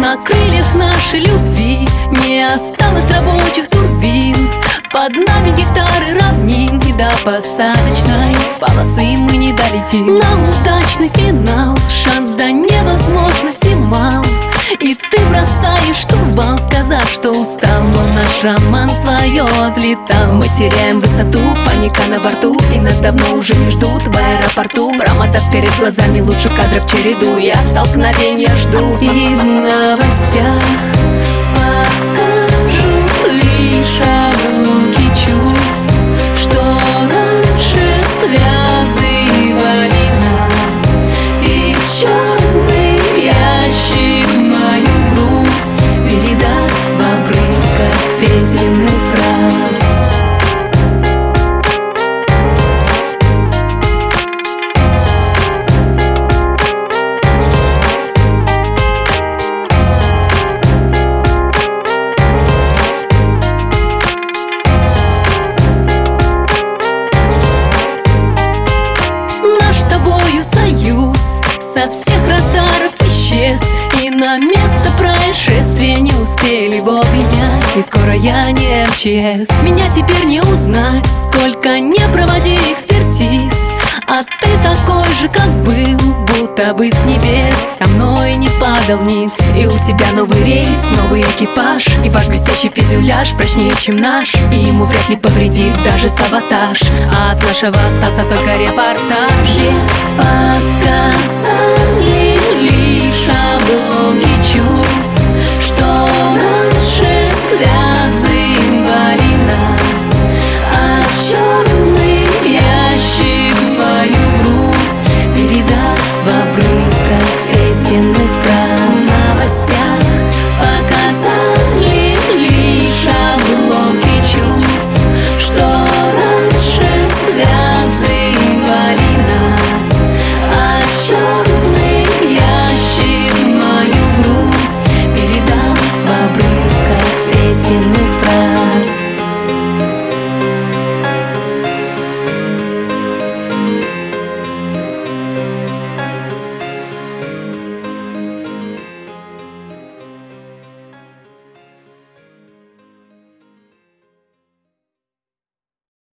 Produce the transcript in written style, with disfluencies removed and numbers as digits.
На крыльях нашей любви не осталось рабочих турбин. Под нами гектары равнин, и до посадочной полосы мы не долетим. На удачный финал шанс до невозможности мал. И ты бросаешь штурвал, сказав, что устал, но наш роман свое отлетал. Мы теряем высоту, паника на борту, и нас давно уже не ждут в аэропорту. Промотав перед глазами лучше кадров череду, я столкновения жду. И в новостях покажу лишь обломки чувств, что раньше связывали нас. И черный ящик мою грусть передаст в обрывках песенных фраз. Союз со всех радаров исчез, и на место происшествия не успели вовремя. И скоро я не МЧС. Меня теперь не узнать, сколько не проводи экспертиз. А ты такой же, как был, будто бы с небес со мной не падал вниз. И у тебя новый рейс, новый экипаж, и ваш блестящий фюзеляж прочнее, чем наш, и ему вряд ли повредит даже саботаж. А от нашего остался только репортаж, где показали лишь обломки